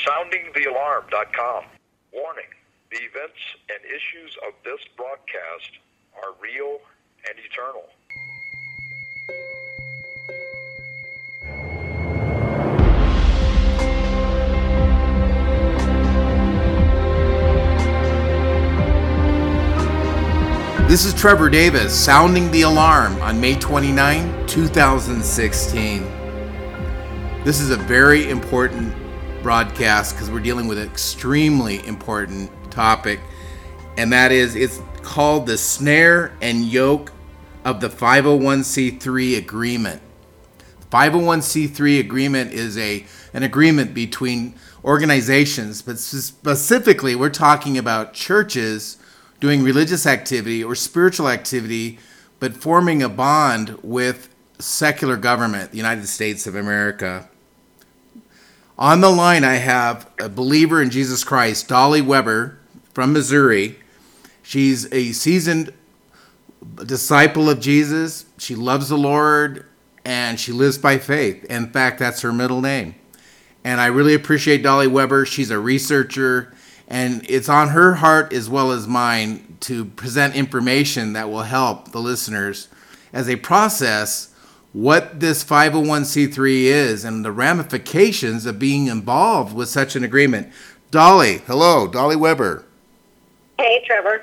SoundingTheAlarm.com. Warning, the events and issues of this broadcast are real and eternal. This is Trevor Davis, sounding the alarm on May 29, 2016. This is a very important broadcast because we're dealing with an extremely important topic, and that is, it's called the snare and yoke of the 501c3 agreement. 501c3 agreement is an agreement between organizations, but specifically we're talking about churches doing religious activity or spiritual activity, but forming a bond with secular government, the United States of America. On the line, I have a believer in Jesus Christ, Dolly Weber from Missouri. She's a seasoned disciple of Jesus. She loves the Lord, and she lives by faith. In fact, that's her middle name. And I really appreciate Dolly Weber. She's a researcher, and it's on her heart as well as mine to present information that will help the listeners as they process what this 501c3 is and the ramifications of being involved with such an agreement. Dolly, hello, Dolly Weber. Hey, Trevor.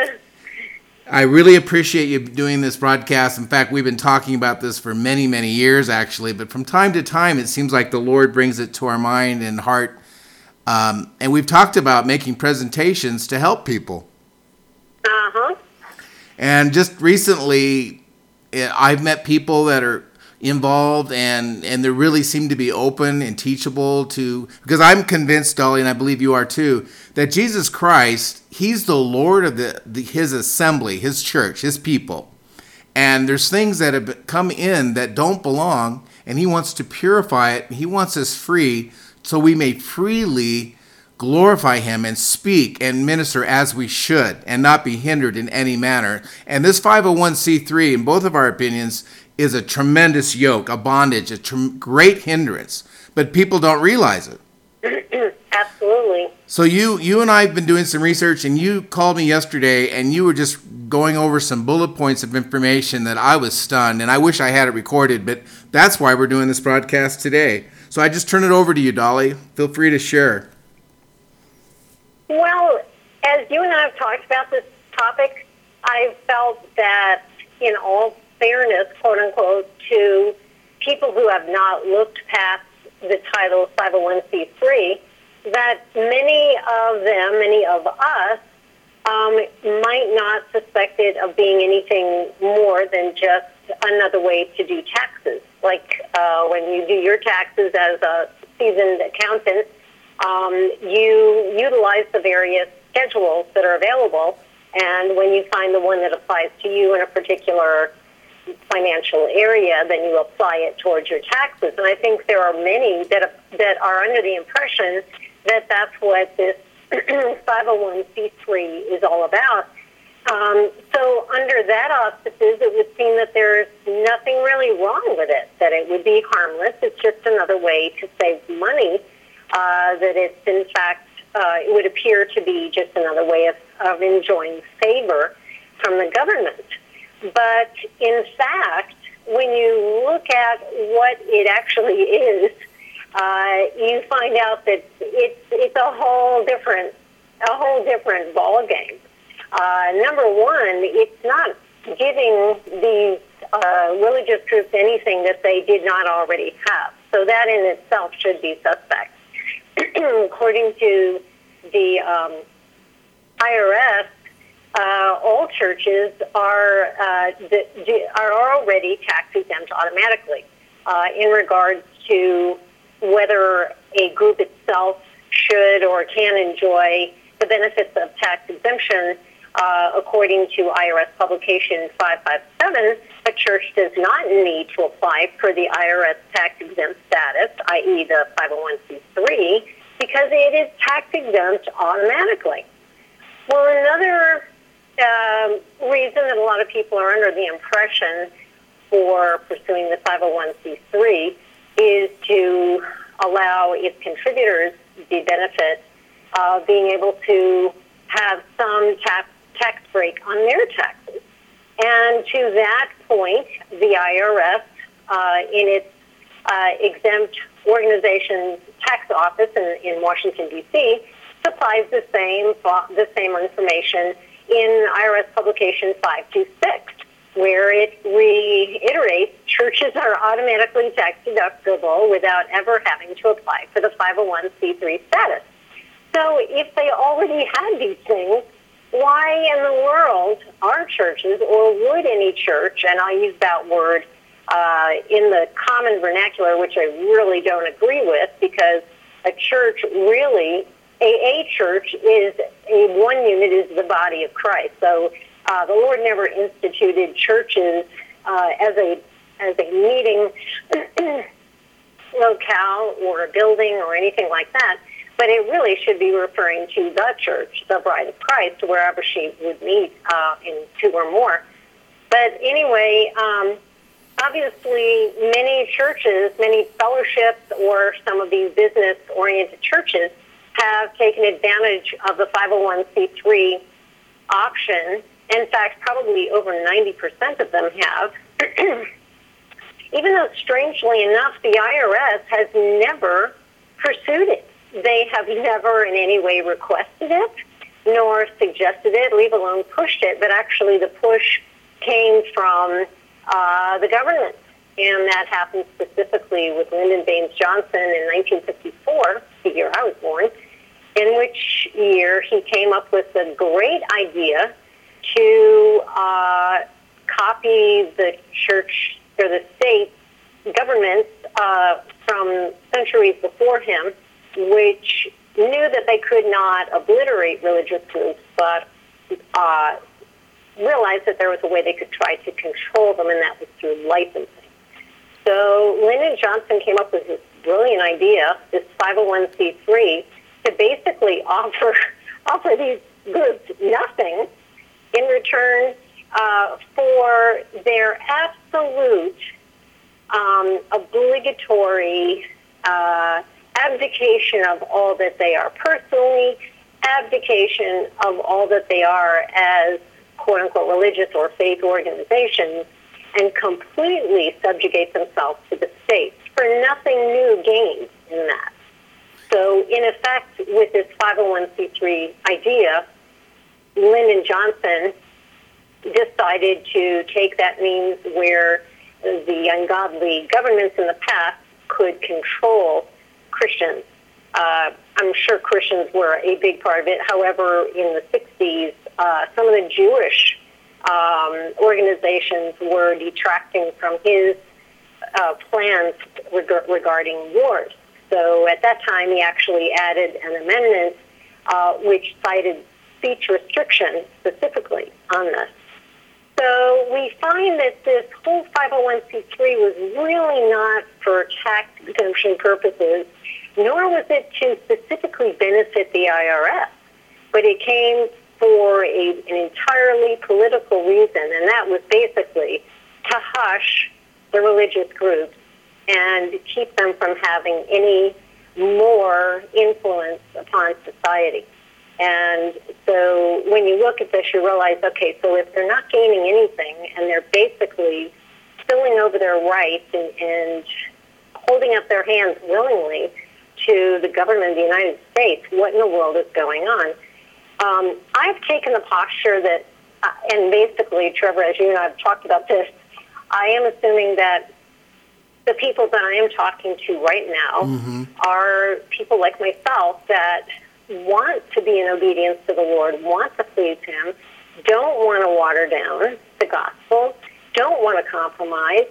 I really appreciate you doing this broadcast. In fact, we've been talking about this for many, many years, actually, but from time to time, it seems like the Lord brings it to our mind and heart. And we've talked about making presentations to help people. Uh-huh. And just recently, I've met people that are involved and they really seem to be open and teachable to, because I'm convinced, Dolly, and I believe you are too, that Jesus Christ, he's the Lord of his assembly, his church, his people. And there's things that have come in that don't belong, and he wants to purify it. He wants us free so we may freely glorify him and speak and minister as we should and not be hindered in any manner. And this 501c3, in both of our opinions, is a tremendous yoke, a bondage, a great hindrance. But people don't realize it. Absolutely. So you and I have been doing some research, and you called me yesterday, and you were just going over some bullet points of information that I was stunned, and I wish I had it recorded, but that's why we're doing this broadcast today. So I just turn it over to you, Dolly. Feel free to share. Well, as you and I have talked about this topic, I felt that in all fairness, quote unquote, to people who have not looked past the title 501c3, that many of us, might not suspect it of being anything more than just another way to do taxes. Like when you do your taxes as a seasoned accountant, you utilize the various schedules that are available, and when you find the one that applies to you in a particular financial area, then you apply it towards your taxes. And I think there are many that are under the impression that that's what this 501c3 is all about. So under that auspices, it would seem that there's nothing really wrong with it, that it would be harmless. It's just another way to save money, that it's, in fact, it would appear to be just another way of enjoying favor from the government. But in fact, when you look at what it actually is, you find out that it's a whole different ball game. Number one, it's not giving these religious groups anything that they did not already have. So that in itself should be suspect. According to the IRS, all churches are already tax exempt automatically in regards to whether a group itself should or can enjoy the benefits of tax exemption. According to IRS publication 557, a church does not need to apply for the IRS tax-exempt status, i.e. the 501c3, because it is tax-exempt automatically. Well, another reason that a lot of people are under the impression for pursuing the 501c3 is to allow its contributors the benefit of being able to have some tax break on their taxes. And to that point, the IRS, in its exempt organization's tax office in Washington, D.C., supplies the same information in IRS publication 526, where it reiterates churches are automatically tax deductible without ever having to apply for the 501c3 status. So if they already had these things, why in the world are churches, or would any church, and I use that word in the common vernacular, which I really don't agree with, because a church really, a church is one unit is the body of Christ. So the Lord never instituted churches as a meeting locale or a building or anything like that. But it really should be referring to the church, the bride of Christ, wherever she would meet in two or more. But anyway, obviously many churches, many fellowships, or some of these business-oriented churches have taken advantage of the 501c3 option. In fact, probably over 90% of them have. Even though, strangely enough, the IRS has never pursued it. They have never in any way requested it, nor suggested it, leave alone pushed it, but actually the push came from the government, and that happened specifically with Lyndon Baines Johnson in 1954, the year I was born, in which year he came up with the great idea to copy the church or the state governments from centuries before him, which knew that they could not obliterate religious groups, but realized that there was a way they could try to control them, and that was through licensing. So Lyndon Johnson came up with this brilliant idea, this 501c3, to basically offer these groups nothing in return for their absolute obligatory abdication of all that they are personally, abdication of all that they are as quote-unquote religious or faith organizations, and completely subjugate themselves to the state for nothing new gained in that. So in effect, with this 501c3 idea, Lyndon Johnson decided to take that means where the ungodly governments in the past could control Christians. I'm sure Christians were a big part of it. However, in the 60s, some of the Jewish organizations were detracting from his plans regarding wars. So at that time, he actually added an amendment which cited speech restriction specifically on this. So we find that this whole 501c3 was really not for tax exemption purposes, nor was it to specifically benefit the IRS, but it came for an entirely political reason, and that was basically to hush the religious groups and keep them from having any more influence upon society. And so when you look at this, you realize, okay, so if they're not gaining anything and they're basically spilling over their rights and holding up their hands willingly to the government of the United States, what in the world is going on? I've taken the posture that, and basically, Trevor, as you and I have talked about this, I am assuming that the people that I am talking to right now are people like myself that want to be in obedience to the Lord, want to please Him, don't want to water down the gospel, don't want to compromise.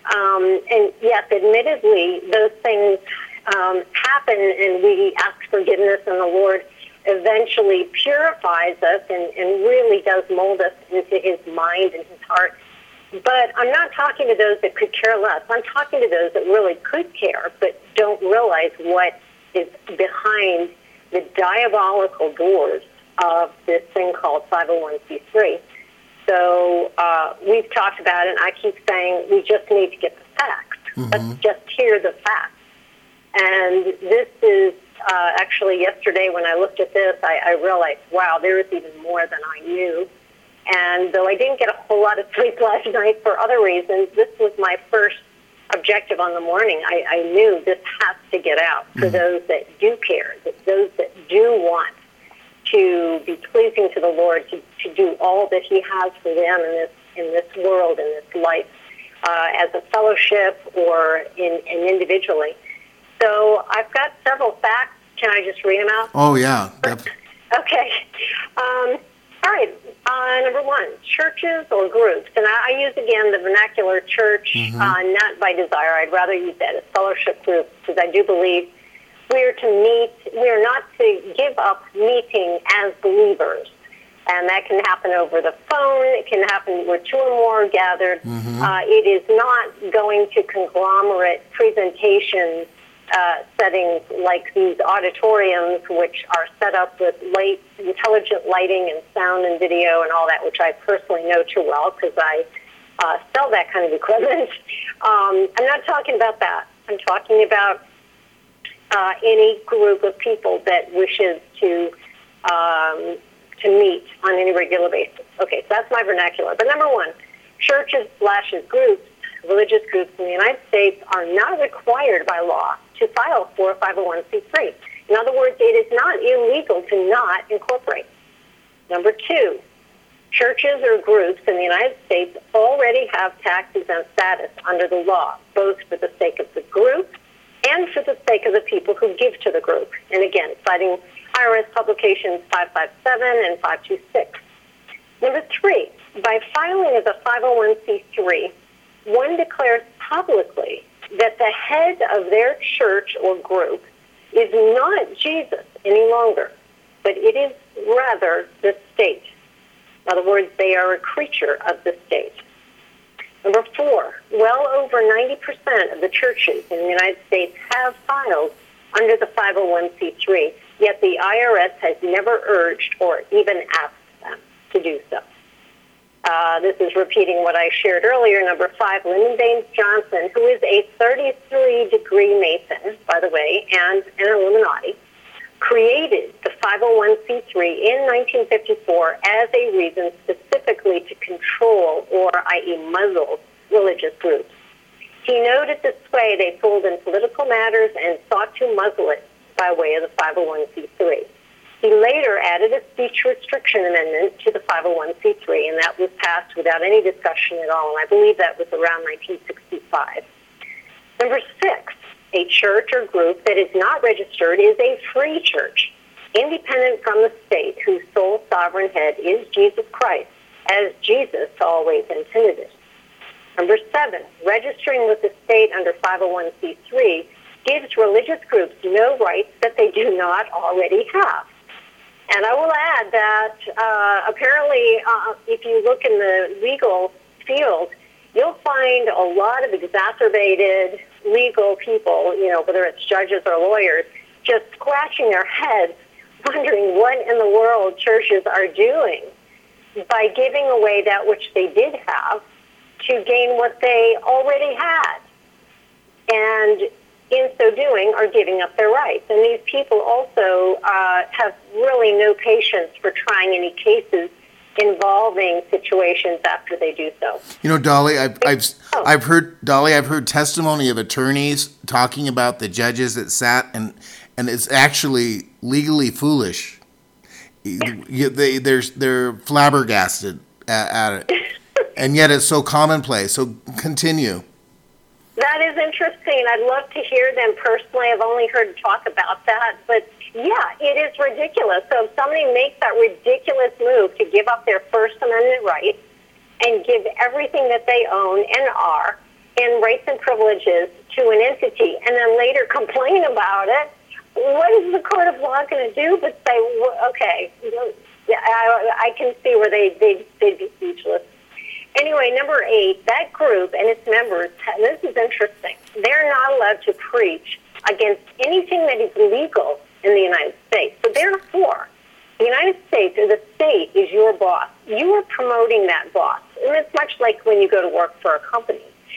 And yes, admittedly, those things happen, and we ask forgiveness, and the Lord eventually purifies us and really does mold us into His mind and His heart. But I'm not talking to those that could care less. I'm talking to those that really could care, but don't realize what is behind the diabolical doors of this thing called 501c3. So we've talked about it, and I keep saying we just need to get the facts. Let's just hear the facts. And this is actually yesterday when I looked at this, I realized, wow, there is even more than I knew. And though I didn't get a whole lot of sleep last night for other reasons, this was my first objective on the morning. I knew this has to get out for those that do care, those that do want to be pleasing to the Lord, to do all that He has for them in this world, in this life, as a fellowship or in individually. So I've got several facts. Can I just read them out? Oh, yeah. Okay. All right. Number one, churches or groups. And I use, again, the vernacular church, not by desire. I'd rather use that as fellowship groups, because I do believe we are to meet. We are not to give up meeting as believers. And that can happen over the phone. It can happen where two or more are gathered. It is not going to conglomerate presentation settings like these auditoriums, which are set up with intelligent lighting and sound and video and all that, which I personally know too well because I sell that kind of equipment. I'm not talking about that. I'm talking about any group of people that wishes to meet on any regular basis. Okay, so that's my vernacular. But number one, churches/groups, religious groups in the United States are not required by law to file for a 501c3. In other words, it is not illegal to not incorporate. Number two, churches or groups in the United States already have tax-exempt status under the law, both for the sake of the group and for the sake of the people who give to the group. And again, citing IRS publications 557 and 526. Number three, by filing as a 501c3, one declares publicly that the head of their church or group is not Jesus any longer, but it is rather the state. In other words, they are a creature of the state. Number four, well over 90% of the churches in the United States have filed under the 501c3, yet the IRS has never urged or even asked them to do so. This is repeating what I shared earlier. Number five, Lyndon Baines Johnson, who is a 33-degree Mason, by the way, and an Illuminati, created the 501c3 in 1954 as a reason specifically to control or, i.e., muzzle religious groups. He noted the sway they pulled in political matters and sought to muzzle it by way of the 501c3. He later added a speech restriction amendment to the 501c3, and that was passed without any discussion at all, and I believe that was around 1965. Number six, a church or group that is not registered is a free church, independent from the state, whose sole sovereign head is Jesus Christ, as Jesus always intended it. Number seven, registering with the state under 501c3 gives religious groups no rights that they do not already have. And I will add that apparently if you look in the legal field, you'll find a lot of exacerbated legal people, whether it's judges or lawyers, just scratching their heads, wondering what in the world churches are doing by giving away that which they did have to gain what they already had. And in so doing, are giving up their rights. And these people also have really no patience for trying any cases involving situations after they do so. Dolly, I've heard testimony of attorneys talking about the judges that sat, and it's actually legally foolish. They're flabbergasted at it, and yet it's so commonplace. So continue. That is interesting. I'd love to hear them personally. I've only heard talk about that. But, yeah, it is ridiculous. So if somebody makes that ridiculous move to give up their First Amendment rights and give everything that they own and are in rights and privileges to an entity and then later complain about it, what is the court of law going to do but say, okay, I can see where they'd be speechless. Anyway, number 8, that group and its members, this is interesting, they're not allowed to preach against anything that is legal in the United States. So therefore, the United States or the state is your boss. You are promoting that boss. And it's much like when you go to work for a company,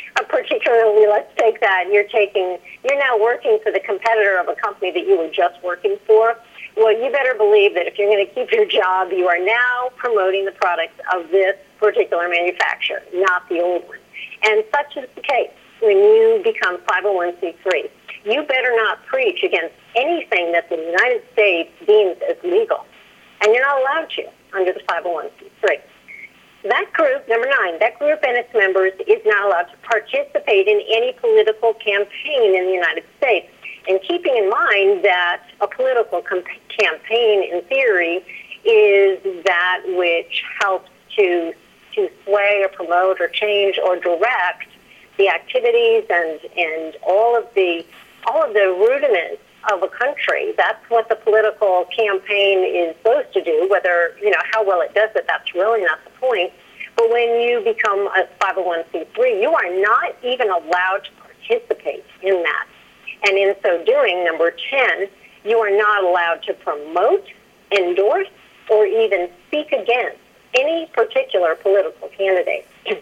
particularly, let's take that, you're now working for the competitor of a company that you were just working for. Well, you better believe that if you're going to keep your job, you are now promoting the products of this particular manufacturer, not the old one. And such is the case when you become 501c3. You better not preach against anything that the United States deems as legal. And you're not allowed to under the 501c3. That group, number 9, that group and its members is not allowed to participate in any political campaign in the United States. And keeping in mind that a political campaign, in theory, is that which helps to sway or promote or change or direct the activities and all of the rudiments of a country. That's what the political campaign is supposed to do. Whether, how well it does it, that's really not the point. But when you become a 501c3, you are not even allowed to participate in that. And in so doing, number 10, you are not allowed to promote, endorse, or even speak against any particular political candidate.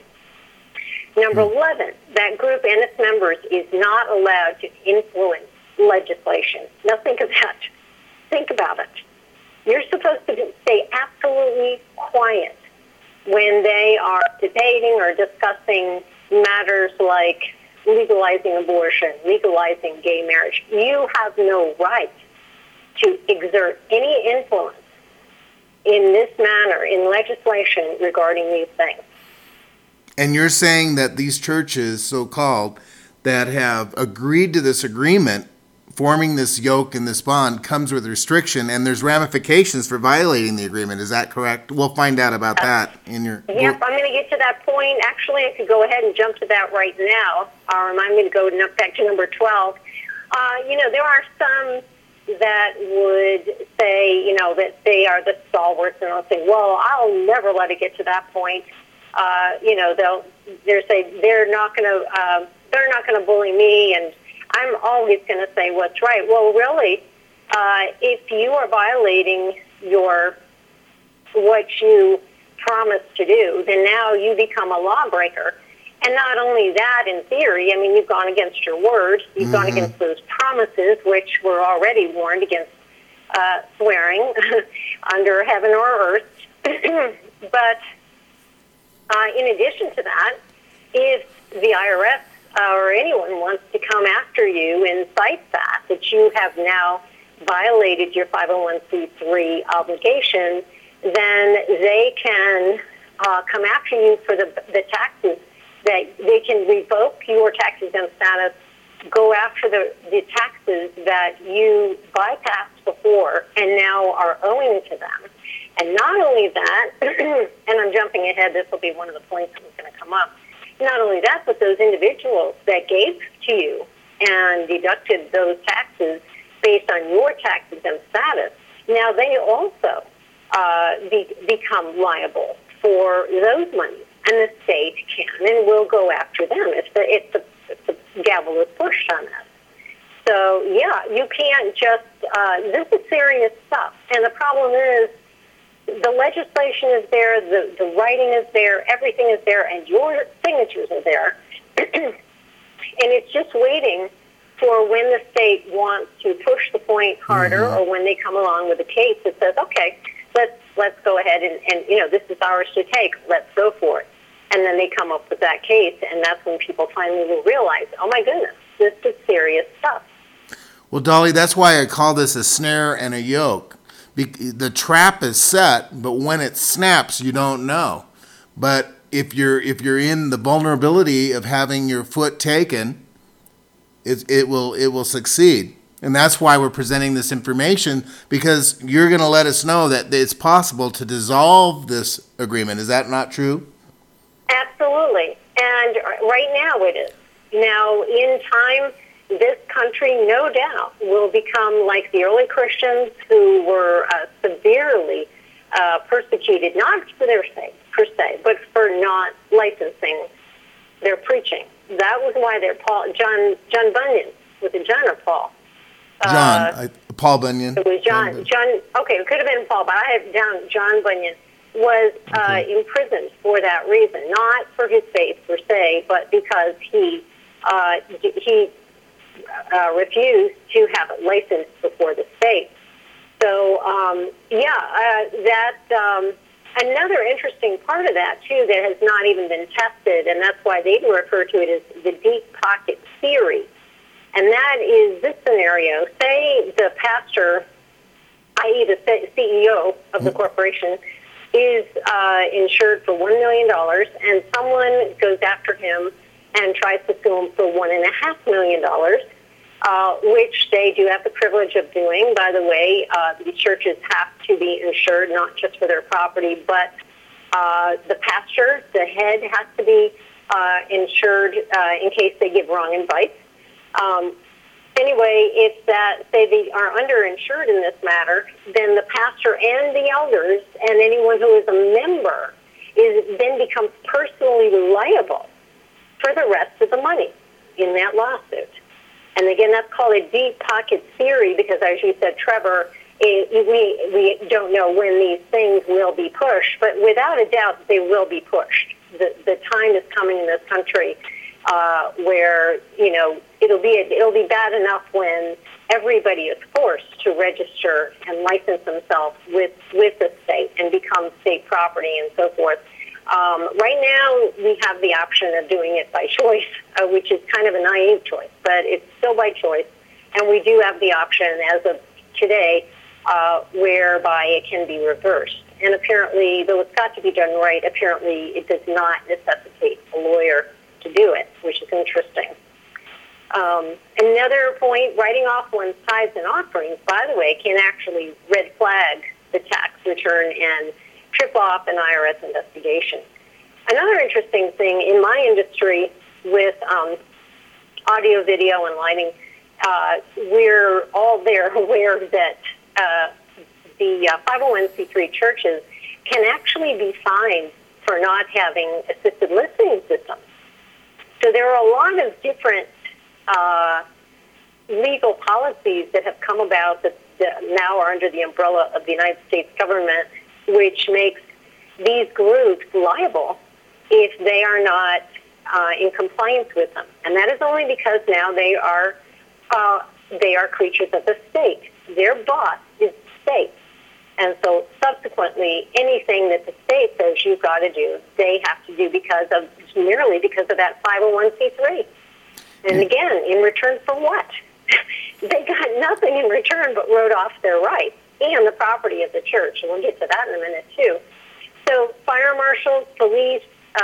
Number 11, that group and its members is not allowed to influence legislation. Now think of that. Think about it. You're supposed to stay absolutely quiet when they are debating or discussing matters like legalizing abortion, legalizing gay marriage. You have no right to exert any influence in this manner in legislation regarding these things. And you're saying that these churches, so-called, that have agreed to this agreement, forming this yoke and this bond, comes with restriction, and there's ramifications for violating the agreement. Is that correct? We'll find out about that in your... Yep, I'm going to get to that point. Actually, I could go ahead and jump to that right now. I'm going to go back to number 12. There are some that would say, that they are the stalwarts, and they'll say, well, I'll never let it get to that point. They'll say they're not going to bully me, and I'm always going to say what's right. Well, really, if you are violating what you promised to do, then now you become a lawbreaker. And not only that, in theory, you've gone against your word. You've gone against those promises, which were already warned against swearing under heaven or earth. But in addition to that, if the IRS or anyone wants to come after you and cite that you have now violated your 501c3 obligation, then they can come after you for the taxes. That they can revoke your tax exempt status, go after the taxes that you bypassed before and now are owing to them. And not only that, and I'm jumping ahead, this will be one of the points that was going to come up. Not only that, but those individuals that gave to you and deducted those taxes based on your tax exempt status, now they also become liable for those monies. And the state can and will go after them if the gavel is pushed on us. So, yeah, you can't just, this is serious stuff. And the problem is the legislation is there, the writing is there, everything is there, and your signatures are there. And it's just waiting for when the state wants to push the point harder or when they come along with a case that says, okay, let's go ahead and this is ours to take. Let's go for it. And then they come up with that case, and that's when people finally will realize, oh, my goodness, this is serious stuff. Well, Dolly, that's why I call this a snare and a yoke. The trap is set, but when it snaps, you don't know. But if you're in the vulnerability of having your foot taken, it will succeed. And that's why we're presenting this information, because you're going to let us know that it's possible to dissolve this agreement. Is that not true? Absolutely. And right now it is. Now, in time, this country, no doubt, will become like the early Christians who were severely persecuted, not for their sake, per se, but for not licensing their preaching. That was why John Bunyan, was it John or Paul? Paul Bunyan. It was John. Okay, it could have been Paul, but I have down John Bunyan was imprisoned for that reason, not for his faith per se, but because he he refused to have it licensed before the state. So, another interesting part of that, too, that has not even been tested, and that's why they even refer to it as the deep pocket theory. And that is this scenario. Say the pastor, i.e. the CEO of the corporation, is insured for $1 million, and someone goes after him and tries to sue him for $1.5 million, which they do have the privilege of doing. By the way, the churches have to be insured, not just for their property, but the pastor, the head, has to be insured in case they give wrong advice. Anyway, if that, say they are underinsured in this matter, then the pastor and the elders and anyone who is a member then becomes personally liable for the rest of the money in that lawsuit. And again, that's called a deep pocket theory because, as you said, Trevor, we don't know when these things will be pushed, but without a doubt, they will be pushed. The time is coming in this country where, you know, it'll be bad enough when everybody is forced to register and license themselves with the state and become state property and so forth. Right now, we have the option of doing it by choice, which is kind of a naive choice, but it's still by choice. And we do have the option as of today whereby it can be reversed. And apparently, though it's got to be done right, apparently it does not necessitate a lawyer to do it, which is interesting. Another point, writing off one's tithes and offerings, by the way, can actually red flag the tax return and trip off an IRS investigation. Another interesting thing in my industry with audio, video, and lighting, we're all there aware that the 501c3 churches can actually be fined for not having assisted listening systems. So there are a lot of different legal policies that have come about that now are under the umbrella of the United States government, which makes these groups liable if they are not in compliance with them. And that is only because now they are creatures of the state. Their boss is the state. And so subsequently, anything that the state says you've got to do, they have to do merely because of that 501c3. And again, in return for what? They got nothing in return but wrote off their rights and the property of the church. And we'll get to that in a minute, too. So fire marshals, police,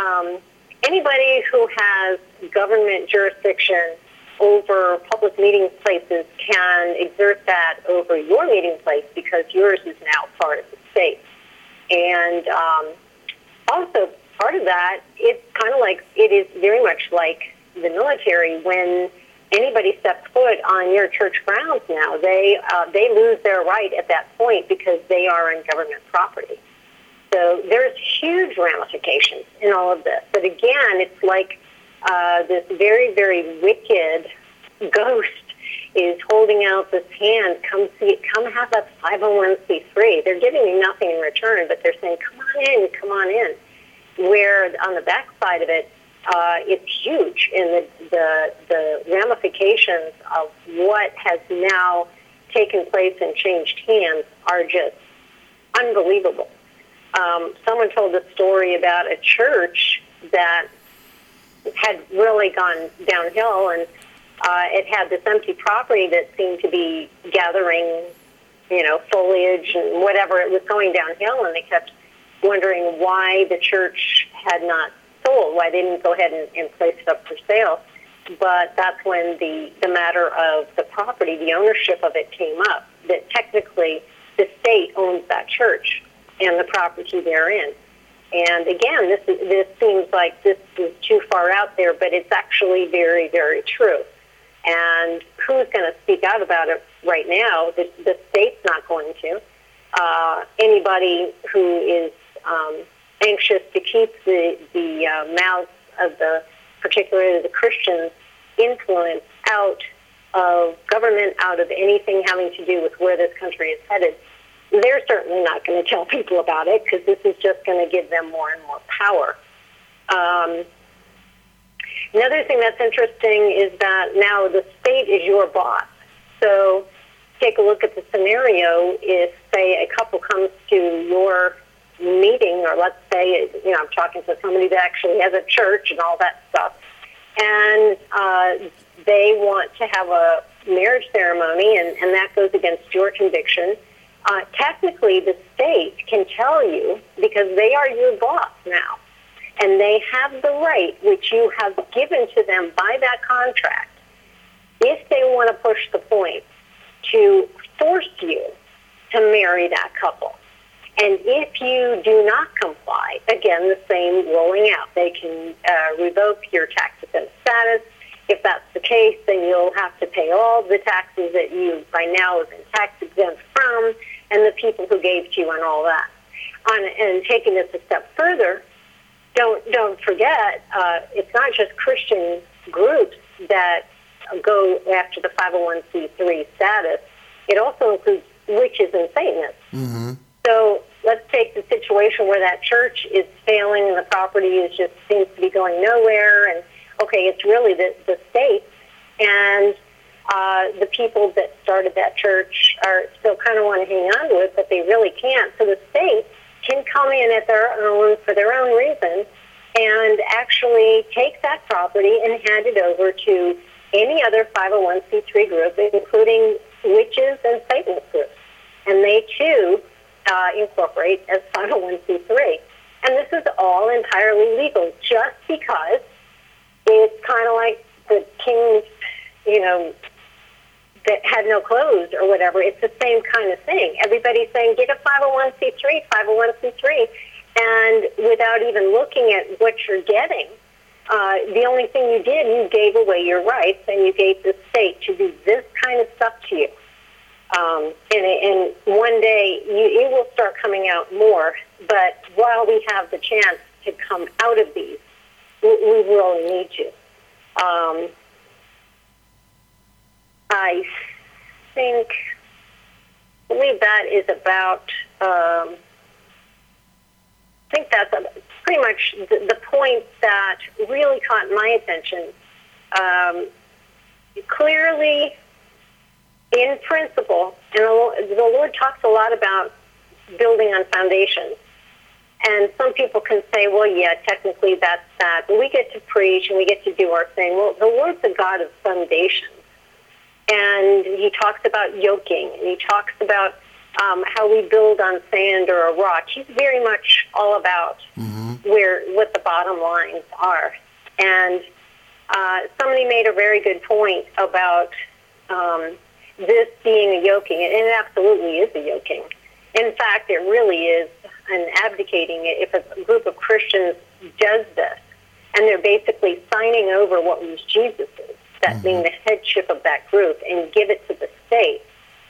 anybody who has government jurisdiction over public meeting places can exert that over your meeting place because yours is now part of the state. And also part of that, it's kind of like, it is very much like the military. When anybody steps foot on your church grounds now, they lose their right at that point because they are in government property. So there's huge ramifications in all of this. But again, it's like this very, very wicked ghost is holding out this hand, come have that 501c3. They're giving you nothing in return, but they're saying, come on in. Where on the backside of it, it's huge, and the ramifications of what has now taken place and changed hands are just unbelievable. Someone told a story about a church that had really gone downhill, and it had this empty property that seemed to be gathering, foliage and whatever. It was going downhill, and they kept wondering why the church had not sold, why they didn't go ahead and place it up for sale. But that's when the matter of the property, the ownership of it came up, that technically the state owns that church and the property therein. And again, this seems like this is too far out there, but it's actually very, very true. And who's going to speak out about it right now? The state's not going to. Anybody who is anxious to keep the mouths of particularly the Christians, influence out of government, out of anything having to do with where this country is headed, they're certainly not going to tell people about it because this is just going to give them more and more power. Another thing that's interesting is that now the state is your boss. So take a look at the scenario. If, say, a couple comes to your meeting, or let's say, I'm talking to somebody that actually has a church and all that stuff, and they want to have a marriage ceremony, and that goes against your conviction, technically the state can tell you, because they are your boss now, and they have the right, which you have given to them by that contract, if they want to push the point, to force you to marry that couple. And if you do not comply, again, the same rolling out. They can revoke your tax-exempt status. If that's the case, then you'll have to pay all the taxes that you by now have been tax-exempt from, and the people who gave to you and all that. And taking this a step further, don't forget, it's not just Christian groups that go after the 501c3 status. It also includes witches and Satanists. Mm-hmm. So let's take the situation where that church is failing and the property just seems to be going nowhere. And, okay, it's really the state. And the people that started that church are still kind of want to hang on to it, but they really can't. So the state can come in at for their own reasons and actually take that property and hand it over to any other 501c3 group, including witches and Satanist groups. And they, too, incorporate as 501c3. And this is all entirely legal just because it's kind of like the kings, that had no clothes or whatever. It's the same kind of thing. Everybody's saying, get a 501c3, and without even looking at what you're getting, the only thing you did, you gave away your rights, and you gave the state to do this kind of stuff to you. And one day, it will start coming out more, but while we have the chance to come out of these, we really need to. I believe that is about, that's pretty much the point that really caught my attention. Clearly, in principle, and the Lord talks a lot about building on foundations. And some people can say, well, yeah, technically that's that. But we get to preach and we get to do our thing. Well, the Lord's a God of foundations. And he talks about yoking, and he talks about how we build on sand or a rock. He's very much all about what the bottom lines are. And somebody made a very good point about this being a yoking, and it absolutely is a yoking. In fact, it really is an abdicating. If a group of Christians does this, and they're basically signing over what was Jesus's, that being the headship of that group, and give it to the state,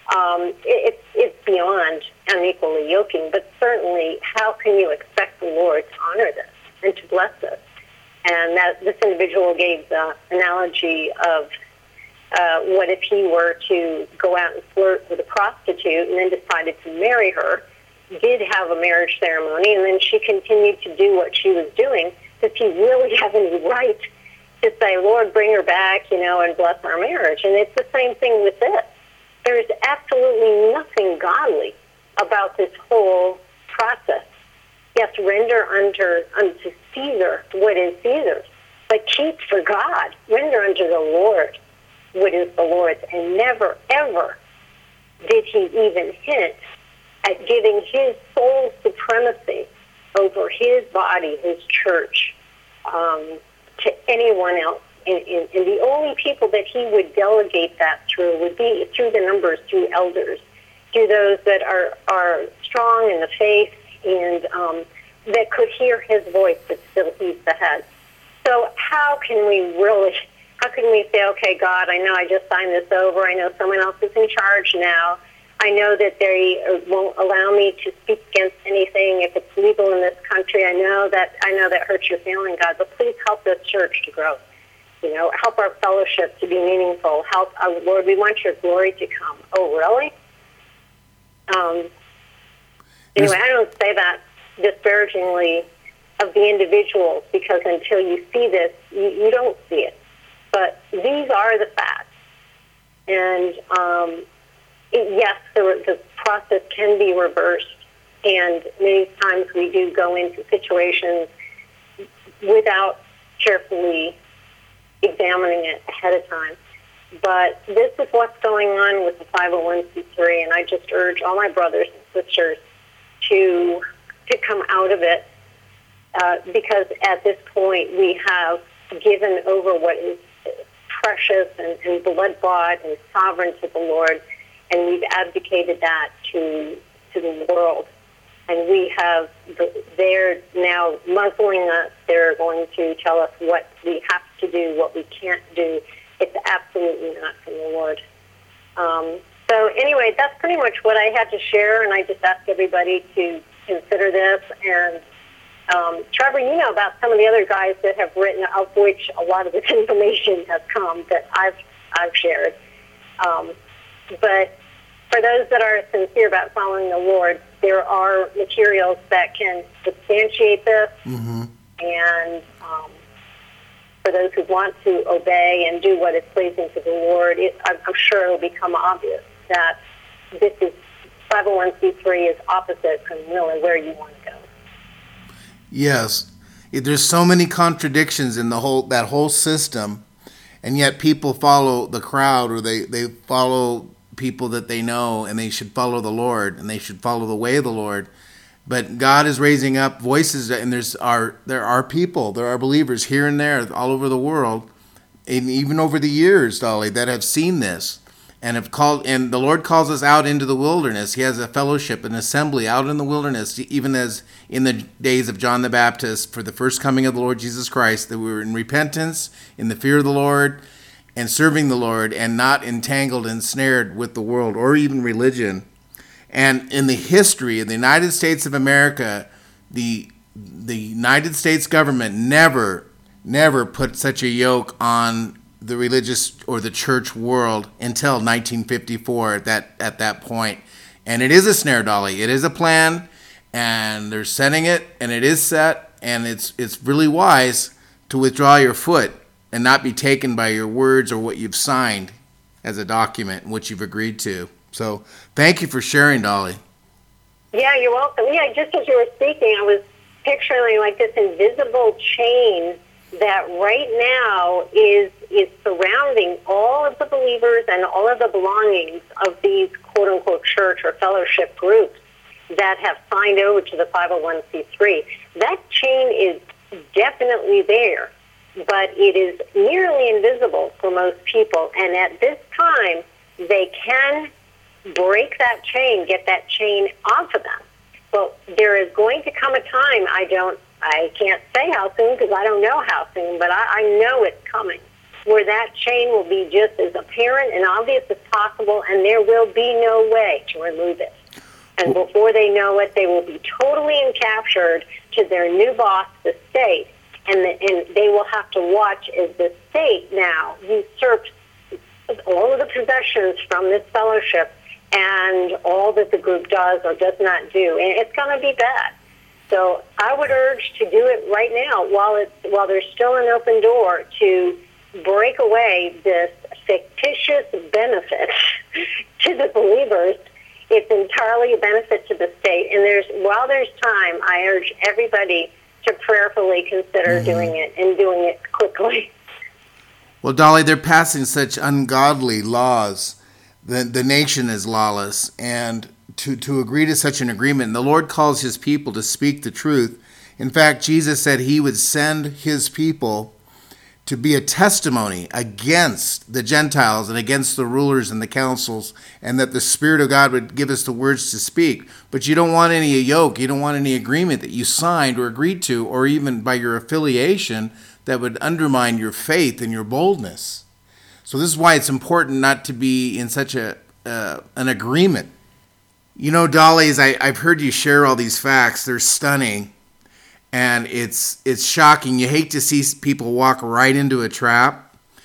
it's beyond unequally yoking. But certainly, how can you expect the Lord to honor this and to bless this? And that this individual gave the analogy of what if he were to go out and flirt with a prostitute and then decided to marry her, did have a marriage ceremony, and then she continued to do what she was doing. Does he really have any right to say, Lord, bring her back, and bless our marriage? And it's the same thing with this. There's absolutely nothing godly about this whole process. Yes, render unto Caesar what is Caesar's, but keep for God. Render unto the Lord what is the Lord's. And never, ever did he even hint at giving his sole supremacy over his body, his church, to anyone else. And the only people that he would delegate that through would be through the numbers, through elders, through those that are strong in the faith and that could hear his voice, but still he's the head. So how can we say, okay, God, I know I just signed this over. I know someone else is in charge now. I know that they won't allow me to speak against anything if it's legal in this country. I know that hurts your feeling, God, but please help this church to grow. Help our fellowship to be meaningful. Help, Lord, we want your glory to come. Oh, really? Anyway, I don't say that disparagingly of the individuals, because until you see this, you don't see it. But these are the facts. And yes, the process can be reversed, and many times we do go into situations without carefully examining it ahead of time. But this is what's going on with the 501c3, and I just urge all my brothers and sisters to come out of it, because at this point we have given over what is precious and blood-bought and sovereign to the Lord, and we've abdicated that to the world. And we have, they're now muzzling us. They're going to tell us what we have to do, what we can't do. It's absolutely not from the Lord. So anyway, that's pretty much what I had to share, and I just ask everybody to consider this. And Trevor, you know about some of the other guys that have written, of which a lot of this information has come that I've shared. But for those that are sincere about following the Lord, there are materials that can substantiate this. Mm-hmm. And for those who want to obey and do what is pleasing to the Lord, I'm sure it will become obvious that this is 501c3 is opposite from really where you want to go. Yes, there's so many contradictions in that whole system, and yet people follow the crowd, or they follow people that they know, and they should follow the Lord, and they should follow the way of the Lord. But God is raising up voices, and there are people, there are believers here and there all over the world, and even over the years, Dolly, that have seen this and have called. And the Lord calls us out into the wilderness. He has a fellowship, an assembly out in the wilderness, even as in the days of John the Baptist for the first coming of the Lord Jesus Christ, that we were in repentance, in the fear of the Lord, and serving the Lord, and not entangled and snared with the world or even religion. And in the history of the United States of America, the United States government never put such a yoke on the religious or the church world until 1954 at that point. And it is a snare, Dolly. It is a plan, and they're setting it, and it is set, and it's really wise to withdraw your foot and not be taken by your words or what you've signed as a document, which you've agreed to. So thank you for sharing, Dolly. Yeah, you're welcome. Yeah, just as you were speaking, I was picturing like this invisible chain that right now is surrounding all of the believers and all of the belongings of these quote-unquote church or fellowship groups that have signed over to the 501c3. That chain is definitely there, but it is nearly invisible for most people. And at this time, they can break that chain, get that chain off of them. But there is going to come a time, I can't say how soon because I don't know how soon, but I know it's coming, where that chain will be just as apparent and obvious as possible, and there will be no way to remove it. And before they know it, they will be totally encaptured to their new boss, the state, and they will have to watch as the state now usurps all of the possessions from this fellowship and all that the group does or does not do. And it's going to be bad. So I would urge to do it right now while there's still an open door to break away this fictitious benefit to the believers. It's entirely a benefit to the state. And while there's time, I urge everybody to prayerfully consider doing it and doing it quickly. Well, Dolly, they're passing such ungodly laws. The nation is lawless, and to agree to such an agreement, and the Lord calls his people to speak the truth. In fact, Jesus said he would send his people to be a testimony against the Gentiles and against the rulers and the councils, and that the Spirit of God would give us the words to speak. But you don't want any yoke, you don't want any agreement that you signed or agreed to, or even by your affiliation, that would undermine your faith and your boldness. So this is why it's important not to be in such an agreement. You know, Dolly, as I've heard you share all these facts, they're stunning, and it's shocking. You hate to see people walk right into a trap,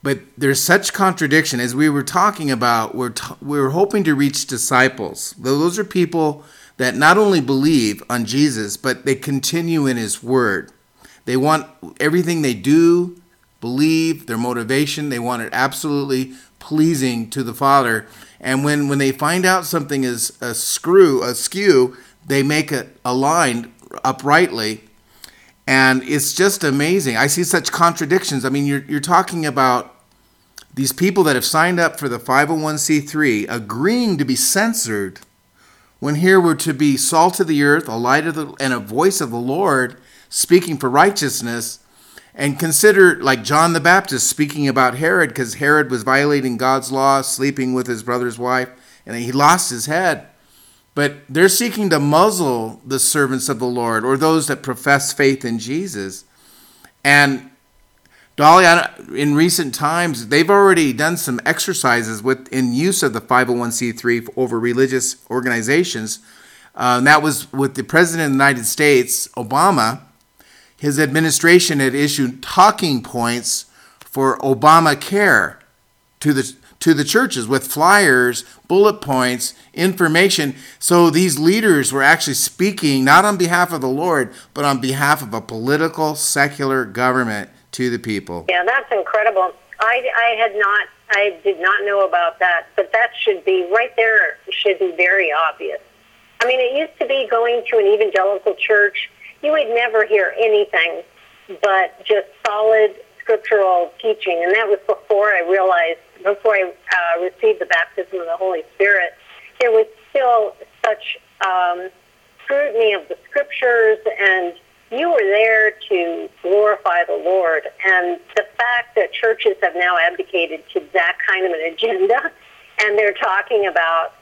But there's such contradiction. As we were talking about, we're hoping to reach disciples. Those are people that not only believe on Jesus, but they continue in his word. They want everything they do, believe, their motivation, they want it absolutely pleasing to the Father. And when they find out something is askew, they make it aligned uprightly. And it's just amazing. I see such contradictions. I mean, you're talking about these people that have signed up for the 501c3 agreeing to be censored when here we're to be salt of the earth, a light of and a voice of the Lord speaking for righteousness. And consider like John the Baptist speaking about Herod, because Herod was violating God's law, sleeping with his brother's wife, and he lost his head. But they're seeking to muzzle the servants of the Lord or those that profess faith in Jesus. And Dolly, in recent times, they've already done some exercises in use of the 501c3 over religious organizations. And that was with the President of the United States, Obama. His administration had issued talking points for Obamacare to the churches with flyers, bullet points, information. So these leaders were actually speaking not on behalf of the Lord, but on behalf of a political, secular government to the people. Yeah, that's incredible. I did not know about that, but that should be right there. Should be very obvious. I mean, it used to be going to an evangelical church, you would never hear anything but just solid scriptural teaching, and that was before I received the baptism of the Holy Spirit. There was still such scrutiny of the scriptures, and you were there to glorify the Lord. And the fact that churches have now abdicated to that kind of an agenda, and they're talking about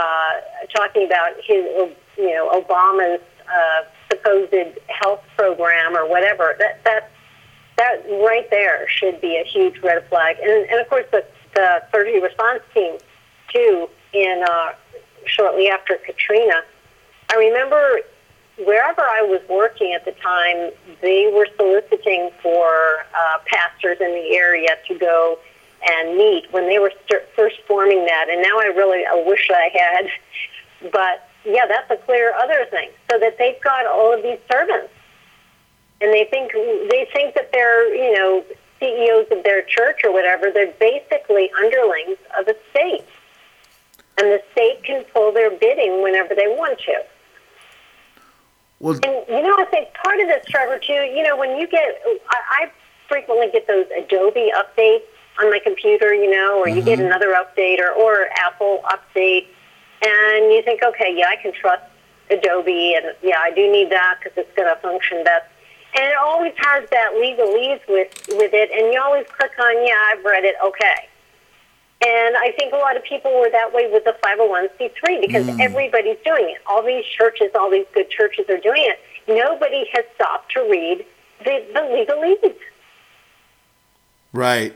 his, Obama's supposed health program or whatever, that right there should be a huge red flag. And of course the 30 response team too, in shortly after Katrina. I remember wherever I was working at the time, they were soliciting for pastors in the area to go and meet when they were first forming that. And now I wish I had. But yeah, that's a clear other thing. So that they've got all of these servants, and they think that they're CEOs of their church or whatever. They're basically underlings of the state, and the state can pull their bidding whenever they want to. Well, and I think part of this, Trevor, too. When you get, I frequently get those Adobe updates on my computer, or you get another update or Apple update. And you think, okay, yeah, I can trust Adobe, and yeah, I do need that because it's going to function best. And it always has that legalese with it, and you always click on, yeah, I've read it, okay. And I think a lot of people were that way with the 501c3 because everybody's doing it. All these churches, all these good churches are doing it. Nobody has stopped to read the legalese. Right.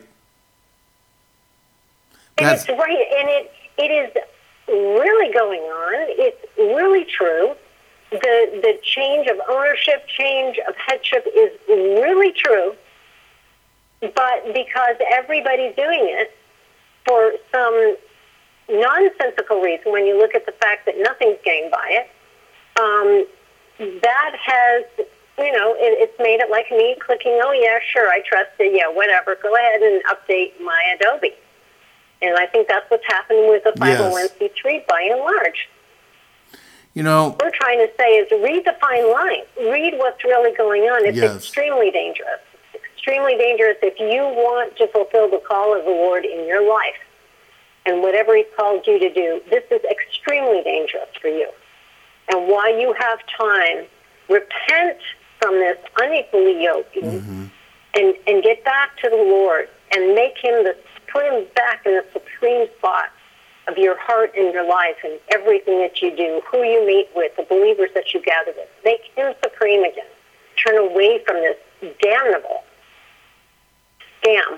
And it's right, and it is really going on. It's really true. The change of ownership, change of headship is really true. But because everybody's doing it for some nonsensical reason, when you look at the fact that nothing's getting by it, that has, it's made it like me clicking, oh yeah, sure, I trust it, yeah, whatever, go ahead and update my Adobe. And I think that's what's happening with the 501c3 by and large. What we're trying to say is read the fine line. Read what's really going on. It's extremely dangerous. Extremely dangerous if you want to fulfill the call of the Lord in your life and whatever He's called you to do. This is extremely dangerous for you. And while you have time, repent from this unequally yoking and get back to the Lord and put Him back in the supreme spot of your heart and your life and everything that you do, who you meet with, the believers that you gather with. Make Him supreme again. Turn away from this damnable scam.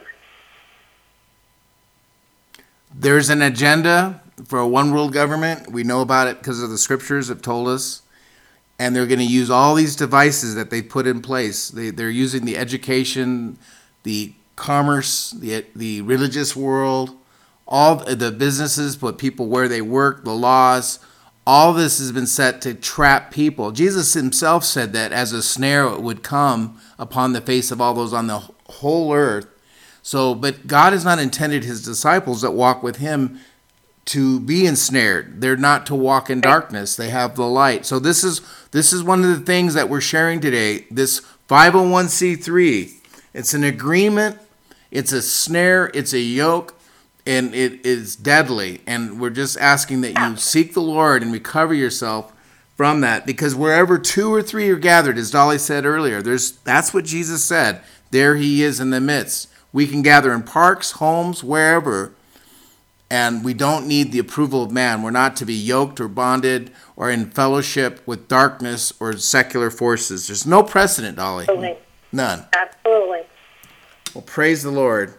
There's an agenda for a one world government. We know about it because of the scriptures have told us. And they're going to use all these devices that they put in place. They're using the education, the commerce, the religious world, all the businesses, put people where they work, the laws, all this has been set to trap people. Jesus himself said that as a snare it would come upon the face of all those on the whole earth. So, but God has not intended his disciples that walk with him to be ensnared. They're not to walk in darkness. They have the light. So this is one of the things that we're sharing today. This 501c3, it's an agreement, it's a snare, it's a yoke, and it is deadly. And we're just asking that you seek the Lord and recover yourself from that, because wherever 2 or 3 are gathered, as Dolly said earlier, that's what Jesus said. There he is in the midst. We can gather in parks, homes, wherever, and we don't need the approval of man. We're not to be yoked or bonded or in fellowship with darkness or secular forces. There's no precedent, Dolly. Absolutely. None. Absolutely. Well, praise the Lord.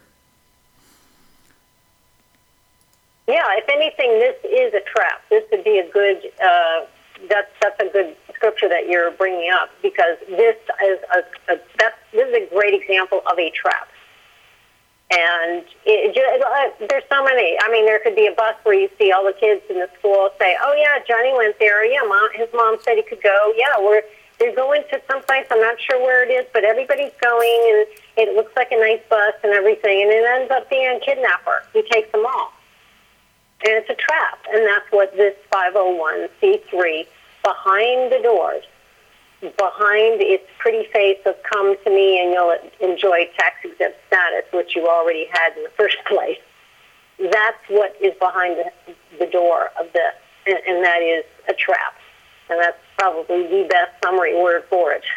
Yeah, if anything, this is a trap. This would be a good, that's a good scripture that you're bringing up, because this is a great example of a trap. And there's so many. I mean, there could be a bus where you see all the kids in the school say, "Oh yeah, Johnny went there. Yeah, his mom said he could go. Yeah, they're going to someplace. I'm not sure where it is, but everybody's going, and it looks like a nice bus and everything. And it ends up being a kidnapper who takes them all. And it's a trap. And that's what this 501c3 behind the doors, behind its pretty face of "come to me and you'll enjoy tax-exempt status," which you already had in the first place. That's what is behind the door of this, and that is a trap. And that's probably the best summary word for it.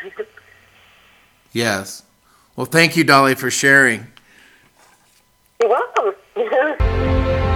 Yes. Well, thank you, Dolly, for sharing. You're welcome.